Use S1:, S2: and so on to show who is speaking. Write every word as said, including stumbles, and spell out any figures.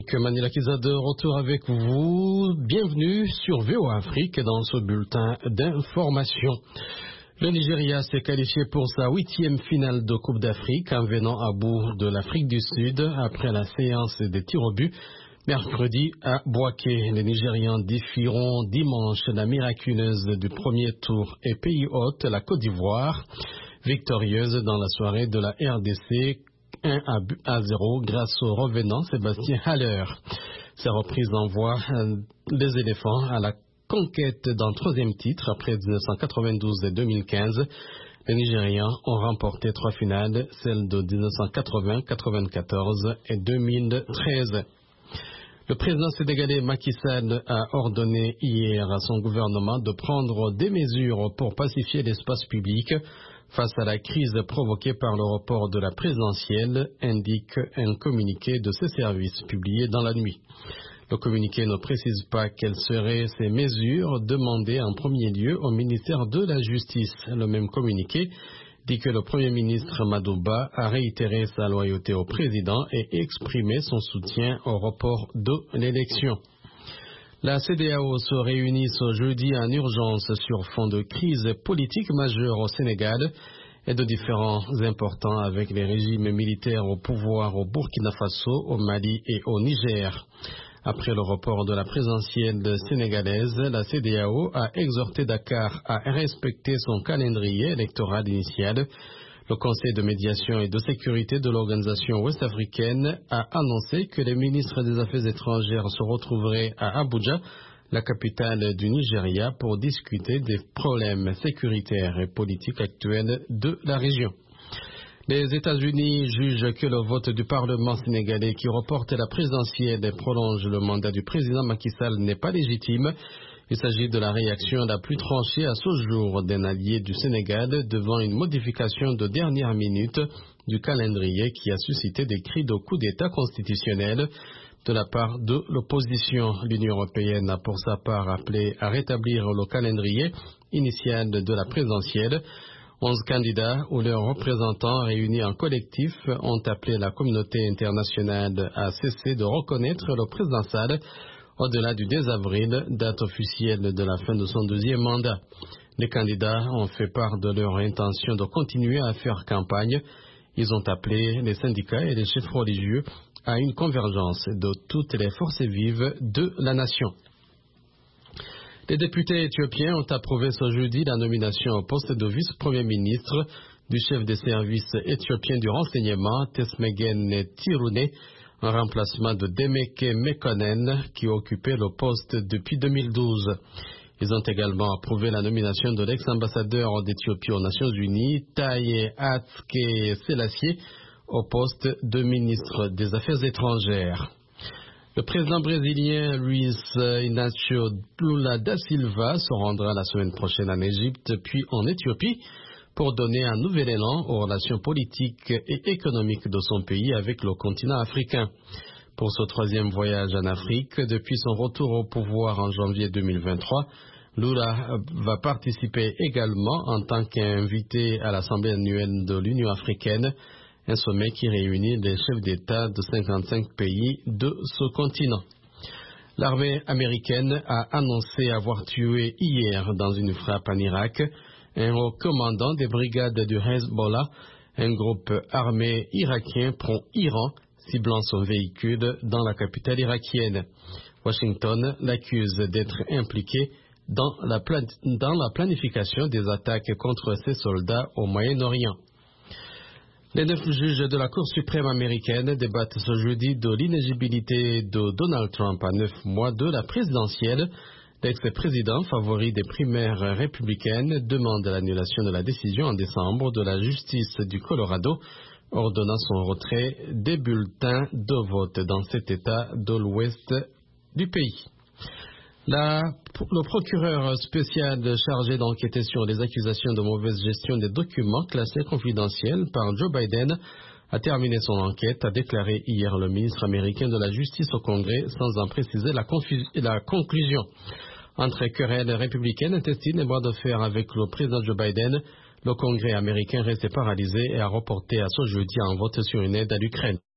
S1: Manila Kiza de retour avec vous. Bienvenue sur V O A Afrique dans ce bulletin d'information. Le Nigeria s'est qualifié pour sa huitième finale de Coupe d'Afrique en venant à bout de l'Afrique du Sud après la séance des tirs au but mercredi à Bouaké. Les Nigérians défieront dimanche la miraculeuse du premier tour et pays hôte, la Côte d'Ivoire, victorieuse dans la soirée de la R D C un à zéro grâce au revenant Sébastien Haller. Sa reprise envoie les éléphants à la conquête d'un troisième titre après mille neuf cent quatre-vingt-douze et deux mille quinze. Les Nigérians ont remporté trois finales, celles de mille neuf cent quatre-vingts, quatre-vingt-quatorze et deux mille treize. Le président sénégalais Macky Sall a ordonné hier à son gouvernement de prendre des mesures pour pacifier l'espace public face à la crise provoquée par le report de la présidentielle, indique un communiqué de ses services publié dans la nuit. Le communiqué ne précise pas quelles seraient ces mesures demandées en premier lieu au ministère de la Justice. Le même communiqué dit que le Premier ministre Madouba a réitéré sa loyauté au président et exprimé son soutien au report de l'élection. La C D A O se réunit ce jeudi en urgence sur fond de crise politique majeure au Sénégal et de différends importants avec les régimes militaires au pouvoir au Burkina Faso, au Mali et au Niger. Après le report de la présidentielle sénégalaise, la C D A O a exhorté Dakar à respecter son calendrier électoral initial. Le Conseil de médiation et de sécurité de l'organisation ouest-africaine a annoncé que les ministres des Affaires étrangères se retrouveraient à Abuja, la capitale du Nigeria, pour discuter des problèmes sécuritaires et politiques actuels de la région. Les États-Unis jugent que le vote du Parlement sénégalais qui reporte la présidentielle et prolonge le mandat du président Macky Sall n'est pas légitime. Il s'agit de la réaction la plus tranchée à ce jour d'un allié du Sénégal devant une modification de dernière minute du calendrier qui a suscité des cris de coup d'État constitutionnel de la part de l'opposition. L'Union européenne a pour sa part appelé à rétablir le calendrier initial de la présidentielle. Onze candidats ou leurs représentants réunis en collectif ont appelé la communauté internationale à cesser de reconnaître le président Sall au-delà du deux avril, date officielle de la fin de son deuxième mandat. Les candidats ont fait part de leur intention de continuer à faire campagne. Ils ont appelé les syndicats et les chefs religieux à une convergence de toutes les forces vives de la nation. Les députés éthiopiens ont approuvé ce jeudi la nomination au poste de vice-premier ministre du chef des services éthiopiens du renseignement, Tesmegen Tirune, en remplacement de Demeke Mekonnen, qui occupait le poste depuis deux mille douze. Ils ont également approuvé la nomination de l'ex-ambassadeur d'Éthiopie aux Nations Unies, Taye Atske Selassie, au poste de ministre des Affaires étrangères. Le président brésilien Luiz Inácio Lula da Silva se rendra la semaine prochaine en Égypte puis en Éthiopie pour donner un nouvel élan aux relations politiques et économiques de son pays avec le continent africain. Pour ce troisième voyage en Afrique, depuis son retour au pouvoir en janvier deux mille vingt-trois, Lula va participer également en tant qu'invité à l'Assemblée annuelle de l'Union africaine, un sommet qui réunit les chefs d'État de cinquante-cinq pays de ce continent. L'armée américaine a annoncé avoir tué hier dans une frappe en Irak un haut commandant des brigades du Hezbollah, un groupe armé irakien pro-Iran, ciblant son véhicule dans la capitale irakienne. Washington l'accuse d'être impliqué dans la, plan- dans la planification des attaques contre ses soldats au Moyen-Orient. Les neuf juges de la Cour suprême américaine débattent ce jeudi de l'inéligibilité de Donald Trump à neuf mois de la présidentielle. L'ex-président, favori des primaires républicaines, demande l'annulation de la décision en décembre de la justice du Colorado, ordonnant son retrait des bulletins de vote dans cet État de l'ouest du pays. La, le procureur spécial chargé d'enquêter sur les accusations de mauvaise gestion des documents classés confidentiels par Joe Biden a terminé son enquête, a déclaré hier le ministre américain de la Justice au Congrès sans en préciser la, la conclusion. Entre querelles républicaines, intestines et bras de fer avec le président Joe Biden, le Congrès américain restait paralysé et a reporté à ce jeudi un vote sur une aide à l'Ukraine.